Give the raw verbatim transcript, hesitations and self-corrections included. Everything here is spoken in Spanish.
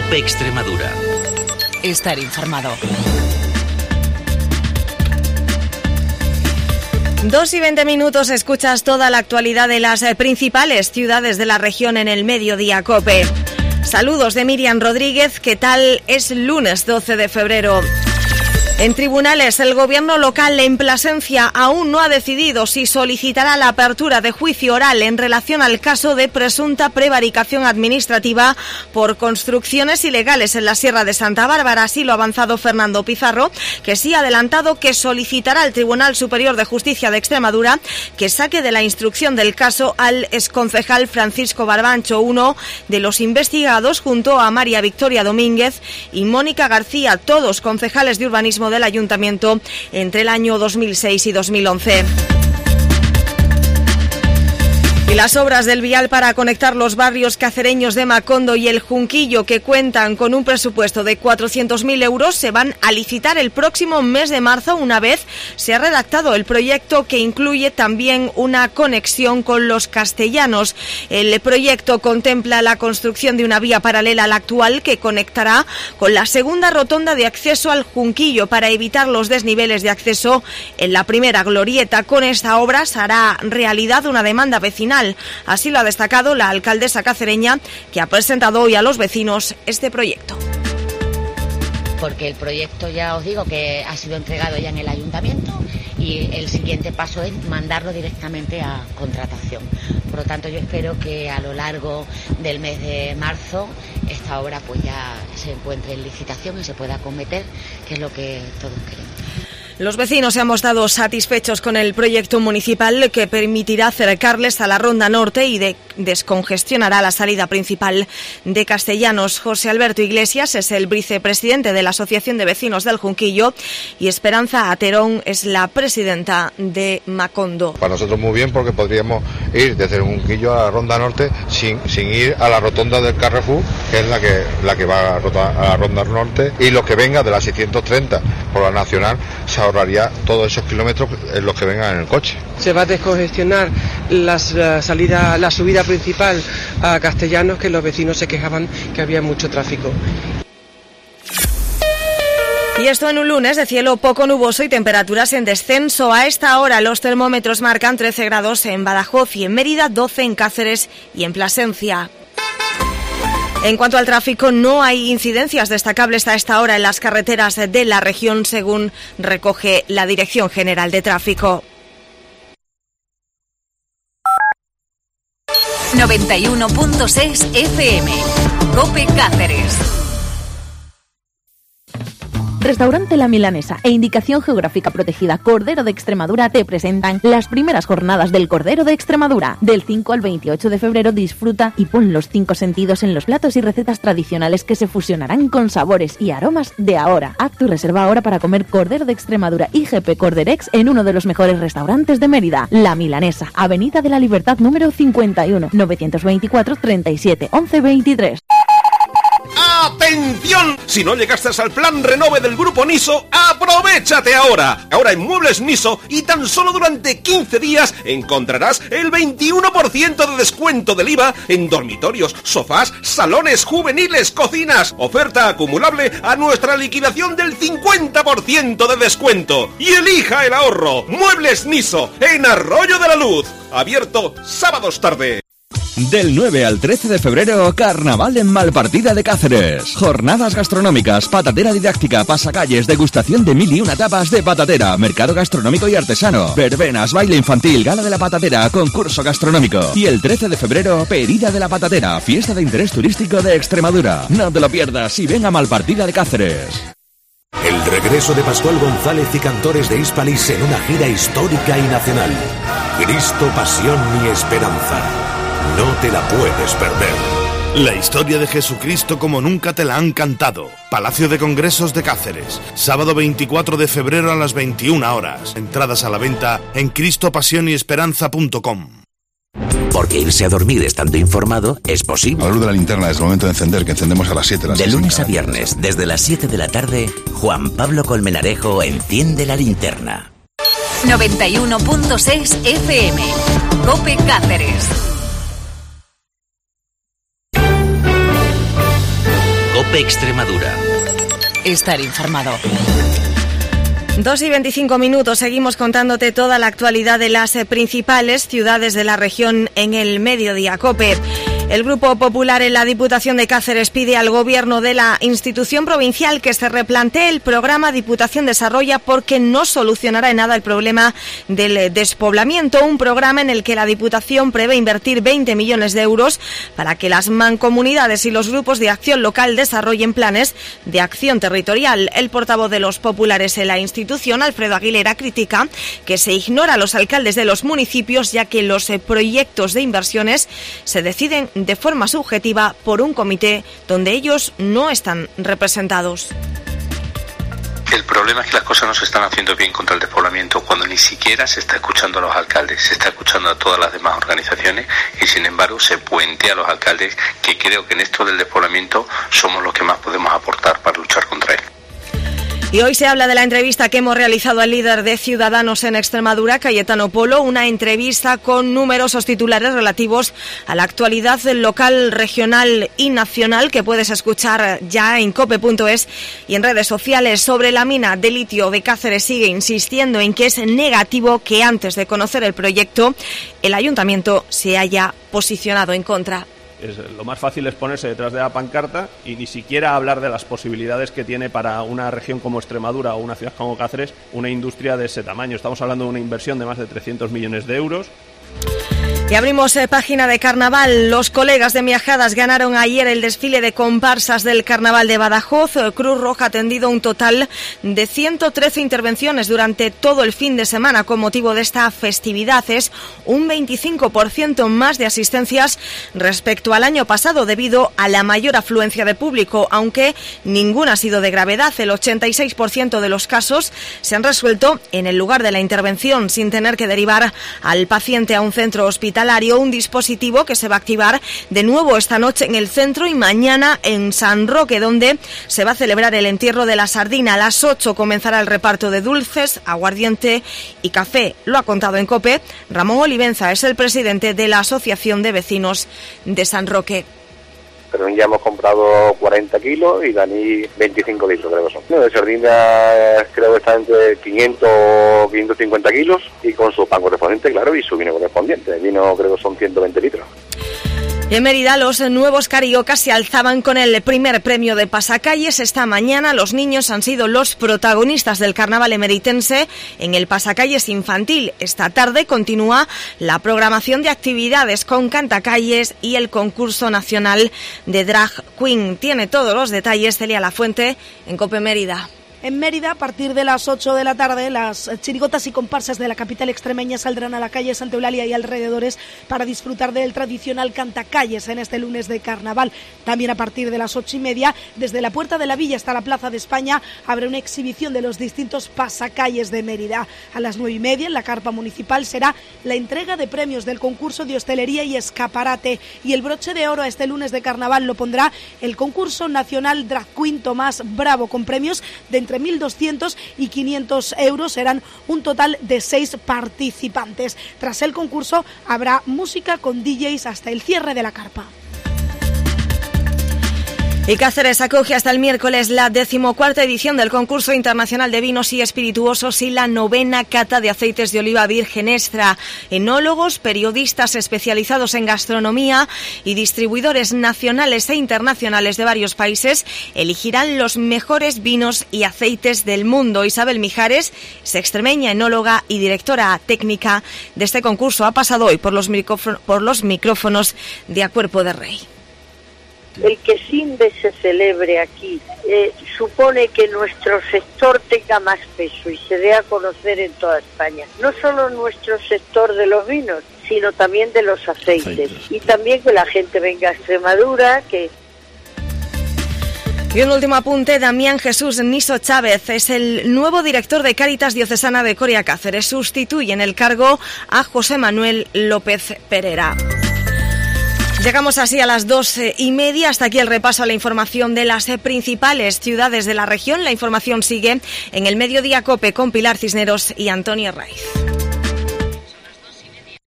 COPE Extremadura. Estar informado. Dos y veinte minutos, escuchas toda la actualidad de las principales ciudades de la región en el Mediodía COPE. Saludos de Miriam Rodríguez, ¿qué tal? Es lunes doce de febrero. En tribunales, el gobierno local en Plasencia aún no ha decidido si solicitará la apertura de juicio oral en relación al caso de presunta prevaricación administrativa por construcciones ilegales en la Sierra de Santa Bárbara. Así lo ha avanzado Fernando Pizarro, que sí ha adelantado que solicitará al Tribunal Superior de Justicia de Extremadura que saque de la instrucción del caso al exconcejal Francisco Barbancho, uno de los investigados, junto a María Victoria Domínguez y Mónica García, todos concejales de urbanismo del Ayuntamiento entre el año dos mil seis y dos mil once. Y las obras del vial para conectar los barrios cacereños de Macondo y El Junquillo, que cuentan con un presupuesto de cuatrocientos mil euros, se van a licitar el próximo mes de marzo, una vez se ha redactado el proyecto, que incluye también una conexión con los castellanos. El proyecto contempla la construcción de una vía paralela a la actual que conectará con la segunda rotonda de acceso al Junquillo para evitar los desniveles de acceso en la primera glorieta. Con esta obra se hará realidad una demanda vecinal. Así lo ha destacado la alcaldesa cacereña, que ha presentado hoy a los vecinos este proyecto. Porque el proyecto, ya os digo, que ha sido entregado ya en el ayuntamiento y el siguiente paso es mandarlo directamente a contratación. Por lo tanto, yo espero que a lo largo del mes de marzo esta obra pues ya se encuentre en licitación y se pueda acometer, que es lo que todos queremos. Los vecinos se han mostrado satisfechos con el proyecto municipal, que permitirá acercarles a la Ronda Norte y de descongestionará la salida principal de Castellanos. José Alberto Iglesias es el vicepresidente de la Asociación de Vecinos del Junquillo y Esperanza Aterón es la presidenta de Macondo. Para nosotros muy bien, porque podríamos ir desde el Junquillo a la Ronda Norte sin, sin ir a la rotonda del Carrefour, que es la que, la que va a, rota, a la Ronda Norte, y los que vengan de la seiscientos treinta por la Nacional se ahorraría todos esos kilómetros en los que vengan en el coche. Se va a descongestionar las, la salida, la subida principal a Castellanos, que los vecinos se quejaban que había mucho tráfico. Y esto en un lunes de cielo poco nuboso y temperaturas en descenso. A esta hora los termómetros marcan trece grados en Badajoz y en Mérida, doce en Cáceres y en Plasencia. En cuanto al tráfico, no hay incidencias destacables a esta hora en las carreteras de la región, según recoge la Dirección General de Tráfico. noventa y uno punto seis F M. COPE Cáceres. Restaurante La Milanesa e Indicación Geográfica Protegida Cordero de Extremadura te presentan las primeras jornadas del Cordero de Extremadura. Del cinco al veintiocho de febrero disfruta y pon los cinco sentidos en los platos y recetas tradicionales que se fusionarán con sabores y aromas de ahora. Haz tu reserva ahora para comer Cordero de Extremadura I G P Corderex en uno de los mejores restaurantes de Mérida. La Milanesa, Avenida de la Libertad número cincuenta y uno, novecientos veinticuatro, treinta y siete, once, veintitrés. ¡Atención! Si no llegaste al plan Renove del Grupo Niso, ¡aprovéchate ahora! Ahora en Muebles Niso y tan solo durante quince días encontrarás el veintiuno por ciento de descuento del I V A en dormitorios, sofás, salones juveniles, cocinas. Oferta acumulable a nuestra liquidación del cincuenta por ciento de descuento. Y elija el ahorro. Muebles Niso, en Arroyo de la Luz. Abierto sábados tarde. Del nueve al trece de febrero, Carnaval en Malpartida de Cáceres. Jornadas gastronómicas, patatera didáctica, pasacalles, degustación de mil y una tapas de patatera, mercado gastronómico y artesano, verbenas, baile infantil, gala de la patatera, concurso gastronómico. Y el trece de febrero, Perida de la Patatera, fiesta de interés turístico de Extremadura. No te lo pierdas y ven a Malpartida de Cáceres. El regreso de Pascual González y cantores de Hispalis en una gira histórica y nacional. Cristo, pasión y esperanza. No te la puedes perder. La historia de Jesucristo como nunca te la han cantado. Palacio de Congresos de Cáceres. Sábado veinticuatro de febrero a las veintiuna horas. Entradas a la venta en cristo pasión y esperanza punto com. Porque irse a dormir estando informado es posible. A la luz de la linterna es el momento de encender, que encendemos a las siete. De lunes a viernes, desde las siete de la tarde, Juan Pablo Colmenarejo enciende la linterna. noventa y uno punto seis F M. COPE Cáceres. COPE Extremadura. Estar informado. Dos y veinticinco minutos, seguimos contándote toda la actualidad de las principales ciudades de la región en el Mediodía COPE. El Grupo Popular en la Diputación de Cáceres pide al Gobierno de la institución provincial que se replantee el programa Diputación Desarrolla porque no solucionará en nada el problema del despoblamiento. Un programa en el que la Diputación prevé invertir veinte millones de euros para que las mancomunidades y los grupos de acción local desarrollen planes de acción territorial. El portavoz de los populares en la institución, Alfredo Aguilera, critica que se ignora a los alcaldes de los municipios ya que los proyectos de inversiones se deciden de forma subjetiva por un comité donde ellos no están representados. El problema es que las cosas no se están haciendo bien contra el despoblamiento cuando ni siquiera se está escuchando a los alcaldes, se está escuchando a todas las demás organizaciones y sin embargo se puentea a los alcaldes, que creo que en esto del despoblamiento somos los que más podemos aportar para luchar contra él. Y hoy se habla de la entrevista que hemos realizado al líder de Ciudadanos en Extremadura, Cayetano Polo, una entrevista con numerosos titulares relativos a la actualidad local, regional y nacional que puedes escuchar ya en cope punto es y en redes sociales. Sobre la mina de litio de Cáceres sigue insistiendo en que es negativo que antes de conocer el proyecto el ayuntamiento se haya posicionado en contra. Es, lo más fácil es ponerse detrás de la pancarta y ni siquiera hablar de las posibilidades que tiene para una región como Extremadura o una ciudad como Cáceres una industria de ese tamaño. Estamos hablando de una inversión de más de trescientos millones de euros. Y abrimos eh, página de carnaval. Los colegas de Miajadas ganaron ayer el desfile de comparsas del carnaval de Badajoz. Cruz Roja ha atendido un total de ciento trece intervenciones durante todo el fin de semana con motivo de esta festividad. Es un veinticinco por ciento más de asistencias respecto al año pasado debido a la mayor afluencia de público, aunque ninguna ha sido de gravedad. El ochenta y seis por ciento de los casos se han resuelto en el lugar de la intervención sin tener que derivar al paciente a un centro hospitalario. Un dispositivo que se va a activar de nuevo esta noche en el centro y mañana en San Roque, donde se va a celebrar el entierro de la sardina. A las ocho comenzará el reparto de dulces, aguardiente y café. Lo ha contado en COPE Ramón Olivenza, es el presidente de la Asociación de Vecinos de San Roque. Pero ya hemos comprado cuarenta kilos y Dani veinticinco litros, creo que son. No, de sardinas creo que está entre quinientos, quinientos cincuenta kilos y con su pan correspondiente, claro, y su vino correspondiente. El vino creo que son ciento veinte litros. Y en Mérida los nuevos cariocas se alzaban con el primer premio de pasacalles. Esta mañana los niños han sido los protagonistas del carnaval emeritense en el pasacalles infantil. Esta tarde continúa la programación de actividades con cantacalles y el concurso nacional de drag queen. Tiene todos los detalles Celia Lafuente en COPE Mérida. En Mérida, a partir de las ocho de la tarde, las chirigotas y comparsas de la capital extremeña saldrán a la calle Santa Eulalia y alrededores para disfrutar del tradicional cantacalles en este lunes de carnaval. También a partir de las ocho y media, desde la Puerta de la Villa hasta la Plaza de España, habrá una exhibición de los distintos pasacalles de Mérida. A las nueve y media, en la carpa municipal, será la entrega de premios del concurso de hostelería y escaparate. Y el broche de oro a este lunes de carnaval lo pondrá el concurso nacional Drag Queen Tomás Bravo, con premios de entre mil doscientos y quinientos euros. Serán un total de seis participantes. Tras el concurso habrá música con D Js hasta el cierre de la carpa. Y Cáceres acoge hasta el miércoles la decimocuarta edición del concurso internacional de vinos y espirituosos y la novena cata de aceites de oliva virgen extra. Enólogos, periodistas especializados en gastronomía y distribuidores nacionales e internacionales de varios países elegirán los mejores vinos y aceites del mundo. Isabel Mijares es extremeña, enóloga y directora técnica de este concurso. Ha pasado hoy por los micrófonos, por los micrófonos de A Cuerpo de Rey. El que Sinde se celebre aquí eh, supone que nuestro sector tenga más peso y se dé a conocer en toda España. No solo nuestro sector de los vinos, sino también de los aceites. aceites. Y también que la gente venga a Extremadura, que... Y un último apunte, Damián Jesús Niso Chávez es el nuevo director de Cáritas Diocesana de Coria Cáceres. Sustituye en el cargo a José Manuel López Pereira. Llegamos así a las doce y media. Hasta aquí el repaso a la información de las principales ciudades de la región. La información sigue en el Mediodía COPE con Pilar Cisneros y Antonio Raiz.